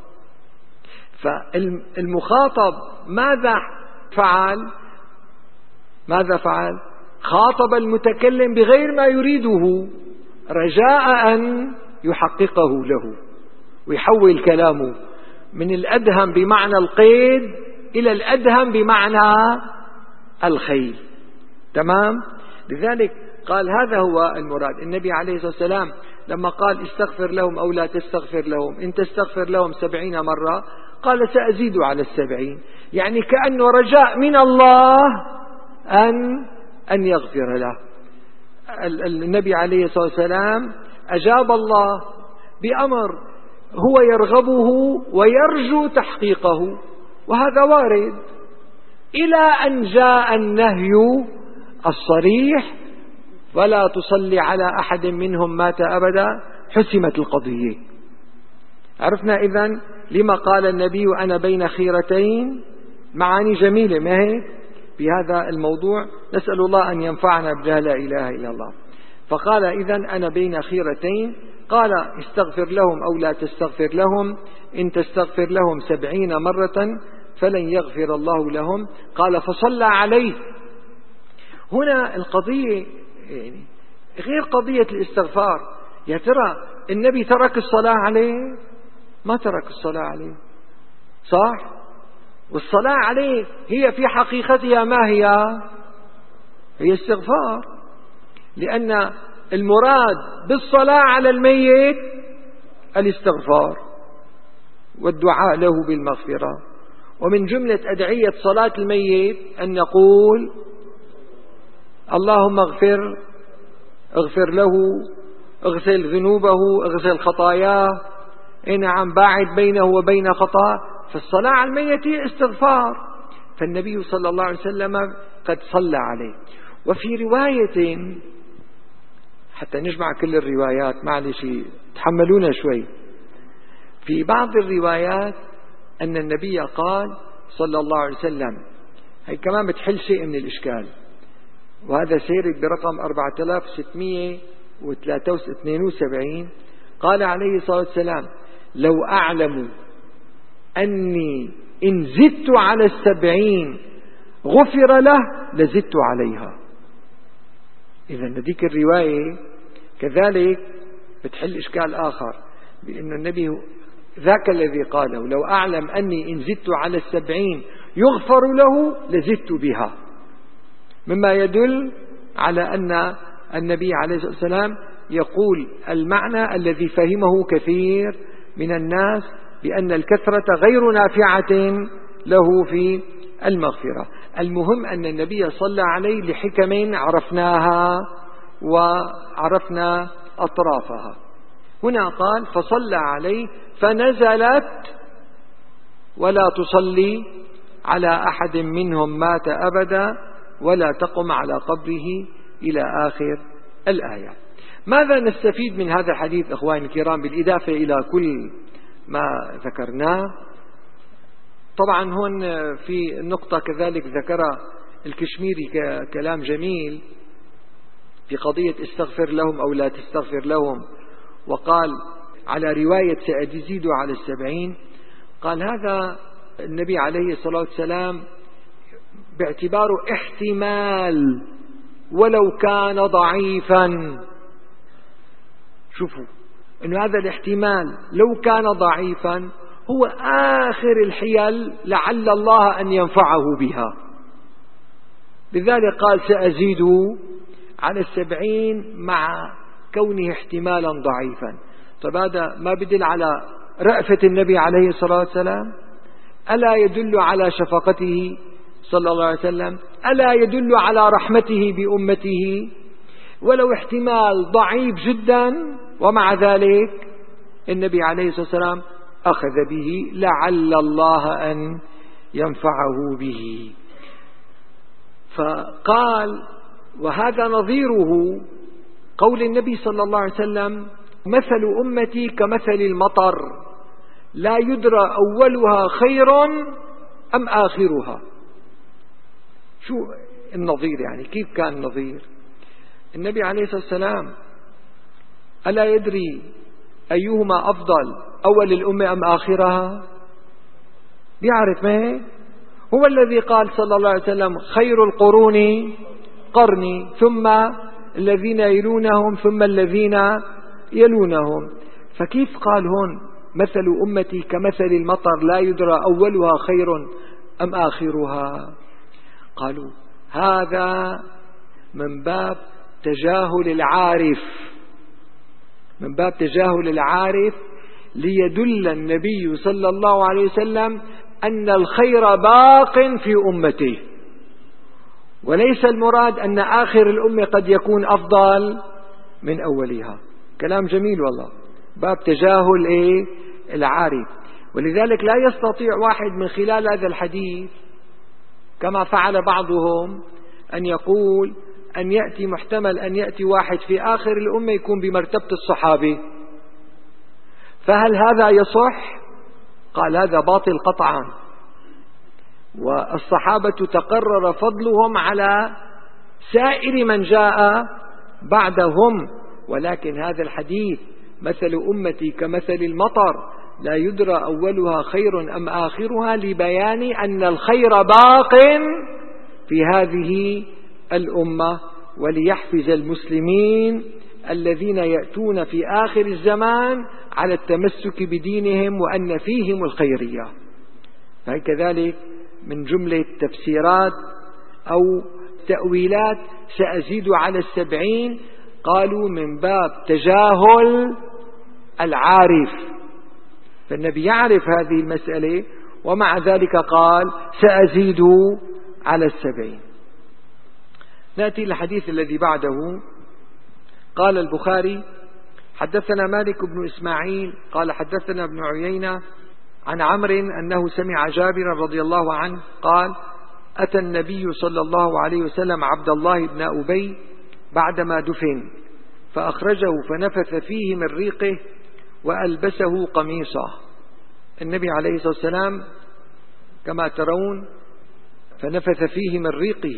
فالمخاطب ماذا فعل؟ ماذا فعل؟ خاطب المتكلم بغير ما يريده رجاء أن يحققه له، ويحول كلامه من الأدهم بمعنى القيد إلى الأدهم بمعنى الخيل. تمام؟ لذلك قال هذا هو المراد. النبي عليه الصلاة والسلام لما قال: استغفر لهم أو لا تستغفر لهم، إن تستغفر لهم سبعين مرة، قال: سأزيد على السبعين. يعني كأنه رجاء من الله أن أن يغفر له. النبي عليه الصلاة والسلام أجاب الله بأمر هو يرغبه ويرجو تحقيقه، وهذا وارد، إلى أن جاء النهي الصريح: ولا تصلي على أحد منهم مات أبدا، حسمت القضية. عرفنا إذن لما قال النبي: أنا بين خيرتين. معاني جميلة، ما هيك؟ بهذا الموضوع نسأل الله أن ينفعنا بلا لا إله إلا الله. فقال: إذن أنا بين خيرتين. قال: استغفر لهم أو لا تستغفر لهم، إن تستغفر لهم سبعين مرة فلن يغفر الله لهم. قال: فصلى عليه. هنا القضية يعني غير قضية الاستغفار. يا ترى النبي ترك الصلاة عليه؟ ما ترك الصلاة عليه، صح؟ والصلاة عليه هي في حقيقتها ما هي؟ هي استغفار، لأن المراد بالصلاة على الميت الاستغفار والدعاء له بالمغفرة. ومن جملة أدعية صلاة الميت أن نقول: اللهم اغفر اغفر له، اغسل ذنوبه، اغسل خطاياه، نعم باعد بينه وبين خطأ. فالصلاة على الميت هي استغفار. فالنبي صلى الله عليه وسلم قد صلى عليه. وفي رواية، حتى نجمع كل الروايات، معلش تحملونا شوي، في بعض الروايات أن النبي قال: صلى الله عليه وسلم. هي كمان بتحل شيء من الإشكال، وهذا سيرد برقم أربعة آلاف وستمئة واثنين وسبعين. قال عليه الصلاة والسلام: لو أعلم أني إن زدت على السبعين غفر له لزدت عليها. إذا هذيك الرواية كذلك بتحل إشكال آخر، بأن النبي ذاك الذي قاله: لو أعلم أني إن زدت على السبعين يغفر له لزدت بها، مما يدل على أن النبي عليه الصلاة والسلام يقول المعنى الذي فهمه كثير من الناس، بأن الكثرة غير نافعة له في المغفرة. المهم أن النبي صلى عليه لحكم عرفناها وعرفنا أطرافها. هنا قال: فصلى عليه فنزلت: ولا تصلي على أحد منهم مات أبدا ولا تقم على قبره، إلى آخر الآية. ماذا نستفيد من هذا الحديث أخواني الكرام، بالإضافة إلى كل ما ذكرناه؟ طبعا هون في نقطة كذلك ذكر الكشميري كلام جميل في قضية استغفر لهم أو لا تستغفر لهم، وقال على رواية سأزيد على السبعين، قال هذا النبي عليه الصلاة والسلام باعتباره احتمال ولو كان ضعيفا. شوفوا أن هذا الاحتمال لو كان ضعيفا هو آخر الحيل لعل الله أن ينفعه بها، لذلك قال سأزيد على السبعين مع كونه احتمالا ضعيفا. طيب هذا ما بدل على رأفة النبي عليه الصلاة والسلام؟ ألا يدل على شفقته صلى الله عليه وسلم؟ ألا يدل على رحمته بأمته؟ ولو احتمال ضعيف جدا ومع ذلك النبي عليه الصلاة والسلام أخذ به لعل الله أن ينفعه به. فقال: وهذا نظيره قول النبي صلى الله عليه وسلم: مثل أمتي كمثل المطر لا يدرى أولها خير أم آخرها. شو النظير يعني؟ كيف كان النظير؟ النبي عليه الصلاة والسلام ألا يدري أيهما أفضل، أول الأمة أم آخرها؟ بيعرف، ما هيك؟ هو الذي قال صلى الله عليه وسلم: خير القرون قرني ثم الذين يلونهم ثم الذين يلونهم. فكيف قال هون مثل أمتي كمثل المطر لا يدرى أولها خير أم آخرها؟ قالوا هذا من باب تجاهل العارف، من باب تجاهل العارف ليدل النبي صلى الله عليه وسلم أن الخير باق في أمته، وليس المراد أن آخر الأمة قد يكون أفضل من أولها. كلام جميل والله، باب تجاهل إيه؟ العارف. ولذلك لا يستطيع واحد من خلال هذا الحديث كما فعل بعضهم أن يقول أن يأتي محتمل أن يأتي واحد في آخر الأمة يكون بمرتبة الصحابة، فهل هذا يصح؟ قال هذا باطل قطعا، والصحابة تقرر فضلهم على سائر من جاء بعدهم. ولكن هذا الحديث مثل أمتي كمثل المطر لا يدرى أولها خير أم آخرها لبيان أن الخير باق في هذه الأمة، وليحفز المسلمين الذين يأتون في آخر الزمان على التمسك بدينهم وأن فيهم الخيرية. فكذلك من جملة تفسيرات أو تأويلات سأزيد على السبعين قالوا من باب تجاهل العارف، فالنبي يعرف هذه المسألة ومع ذلك قال سأزيد على السبعين. نأتي الحديث الذي بعده. قال البخاري: حدثنا مالك بن إسماعيل قال حدثنا ابن عيينة عن عمرو أنه سمع جابر رضي الله عنه قال: أتى النبي صلى الله عليه وسلم عبد الله بن أبي بعدما دفن فأخرجه فنفث فيه من ريقه وألبسه قميصه. النبي عليه الصلاة والسلام كما ترون فنفث فيه من ريقه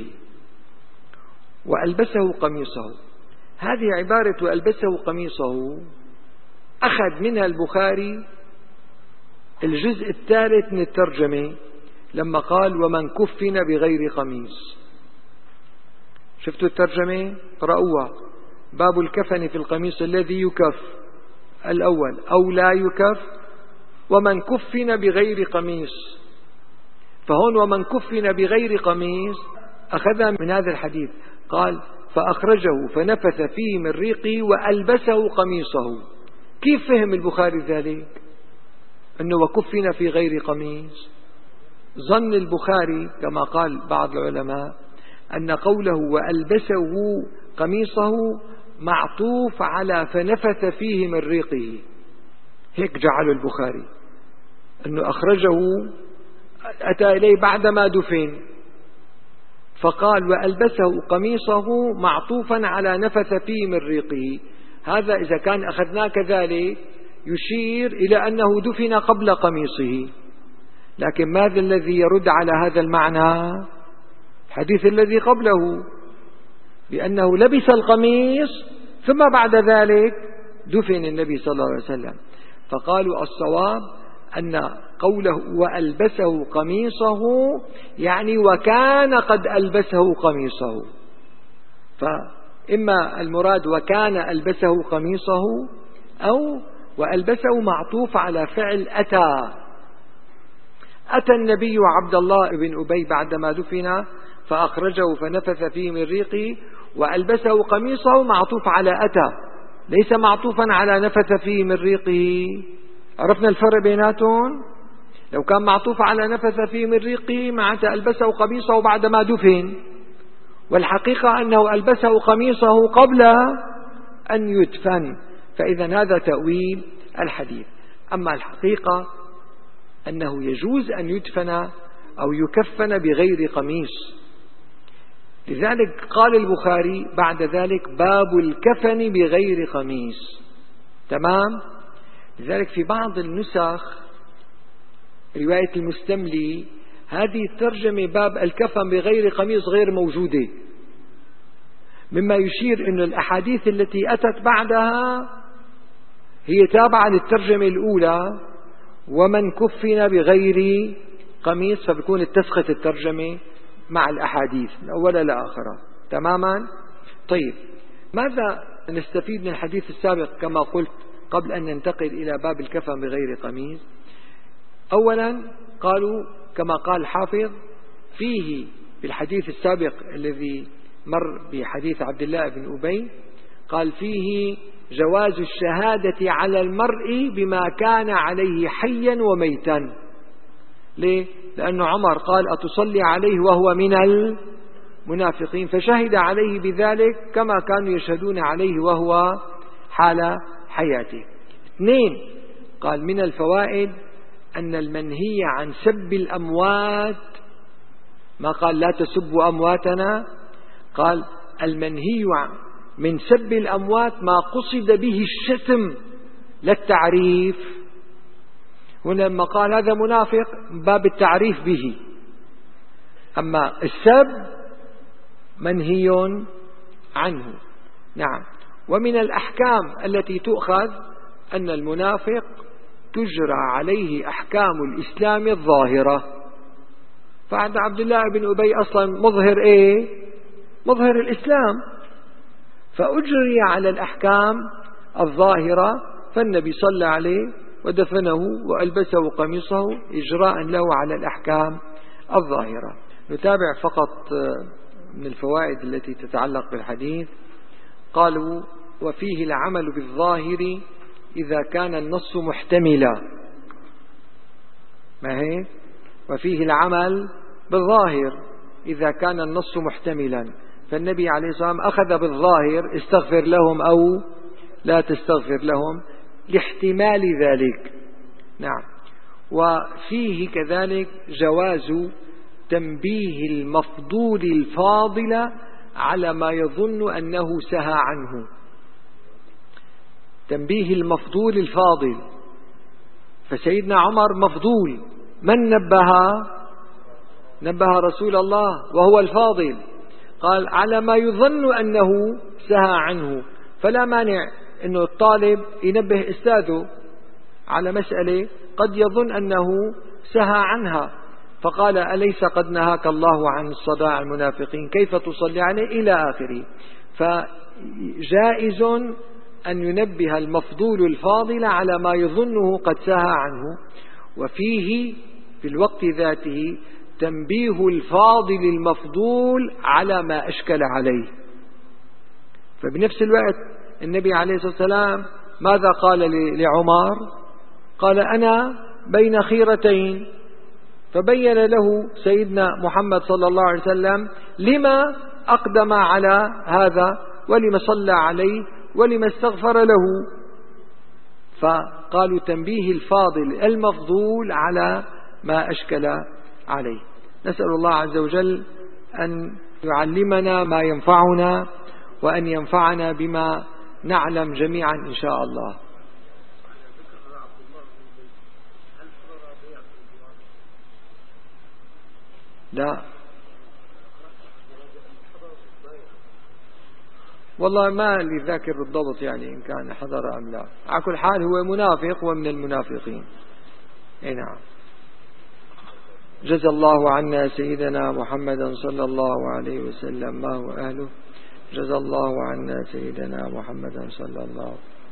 وألبسه قميصه. هذه عبارة وألبسه قميصه أخذ منها البخاري الجزء الثالث من الترجمة لما قال ومن كفن بغير قميص. شفتوا الترجمة؟ قرأوها. باب الكفن في القميص الذي يكف الأول أو لا يكف، ومن كفن بغير قميص. فهون ومن كفن بغير قميص أخذها من هذا الحديث، قال فأخرجه فنفث فيه من ريقه وألبسه قميصه. كيف فهم البخاري ذلك؟ أنه وكفن في غير قميص. ظن البخاري كما قال بعض العلماء أن قوله وألبسه قميصه معطوف على فنفث فيه من ريقه، هيك جعل البخاري، أنه أخرجه أتى إليه بعدما دفن، فقال وألبسه قميصه معطوفا على نفث فيه من ريقه. هذا إذا كان أخذناه كذلك يشير إلى أنه دفن قبل قميصه. لكن ماذا الذي يرد على هذا المعنى؟ الحديث الذي قبله بأنه لبس القميص ثم بعد ذلك دفن النبي صلى الله عليه وسلم. فقالوا الصواب أن قوله وألبسه قميصه يعني وكان قد ألبسه قميصه، فإما المراد وكان ألبسه قميصه أو وألبسه معطوف على فعل أتى. أتى النبي عبد الله بن أبي بعدما دفن فأخرجه فنفث فيه من ريقه، وألبسه قميصه معطوف على أتى، ليس معطوفا على نفث فيه من ريقه. عرفنا الفرق بيناتهم؟ لو كان معطوف على نفث فيه من ريقه معناته ألبسه قميصه بعدما دفن، والحقيقة أنه ألبسه قميصه قبل أن يدفن، فإذا هذا تأويل الحديث. أما الحقيقة أنه يجوز أن يدفن أو يكفن بغير قميص. لذلك قال البخاري بعد ذلك باب الكفن بغير قميص. تمام؟ لذلك في بعض النسخ رواية المستملي هذه الترجمة باب الكفن بغير قميص غير موجودة، مما يشير أن الأحاديث التي أتت بعدها هي تابعة للترجمة الأولى ومن كفن بغير قميص، فبكون اتسخت الترجمة مع الأحاديث من أولها لآخرها. تماما؟ طيب، ماذا نستفيد من الحديث السابق كما قلت قبل أن ننتقل إلى باب الكفن بغير قميص؟ أولا قالوا كما قال الحافظ فيه في الحديث السابق الذي مر بحديث عبد الله بن أبي، قال فيه جواز الشهادة على المرء بما كان عليه حيا وميتا. ليه؟ لأن عمر قال أتصلي عليه وهو من المنافقين، فشهد عليه بذلك كما كانوا يشهدون عليه وهو حال حياته. اثنين، قال من الفوائد أن المنهي عن سب الأموات، ما قال لا تسبوا أمواتنا، قال المنهي من سب الأموات ما قصد به الشتم لا التعريف. ولما قال هذا منافق باب التعريف به، أما السب منهي عنه. نعم. ومن الأحكام التي تؤخذ أن المنافق تجرى عليه أحكام الإسلام الظاهرة. فعند عبد الله بن أبي أصلا مظهر إيه؟ مظهر الإسلام، فأجري على الأحكام الظاهرة، فالنبي صلى عليه ودفنه وألبسه قميصه إجراء له على الأحكام الظاهرة. نتابع فقط من الفوائد التي تتعلق بالحديث. قالوا وفيه العمل بالظاهر إذا كان النص محتملا. ما هي؟ وفيه العمل بالظاهر إذا كان النص محتملا، فالنبي عليه الصلاة والسلام أخذ بالظاهر استغفر لهم أو لا تستغفر لهم لاحتمال ذلك. نعم. وفيه كذلك جواز تنبيه المفضول الفاضل على ما يظن أنه سهى عنه. تنبيه المفضول الفاضل، فسيدنا عمر مفضول، من نبه؟ نبه رسول الله وهو الفاضل، قال على ما يظن أنه سهى عنه، فلا مانع أنه الطالب ينبه أستاذه على مسألة قد يظن أنه سهى عنها، فقال أليس قد نهاك الله عن صداع المنافقين كيف تصلي عليه إلى آخره. فجائز أن ينبه المفضول الفاضل على ما يظنه قد سهى عنه، وفيه في الوقت ذاته تنبيه الفاضل المفضول على ما أشكل عليه. فبنفس الوقت النبي عليه الصلاة والسلام ماذا قال لعمر؟ قال أنا بين خيرتين، فبين له سيدنا محمد صلى الله عليه وسلم لما أقدم على هذا ولما صلى عليه ولما استغفر له. فقالوا تنبيه الفاضل المفضول على ما أشكل عليه. نسأل الله عز وجل أن يعلمنا ما ينفعنا وأن ينفعنا بما نعلم جميعا إن شاء الله. لا والله ما لي ذاكر بالضبط يعني إن كان حضر أم لا. على كل حال هو منافق ومن المنافقين. اي نعم. جزا الله عنا سيدنا محمدا صلى الله عليه وسلم ما هو أهله. جزا الله عنا سيدنا محمدا صلى الله عليه وسلم.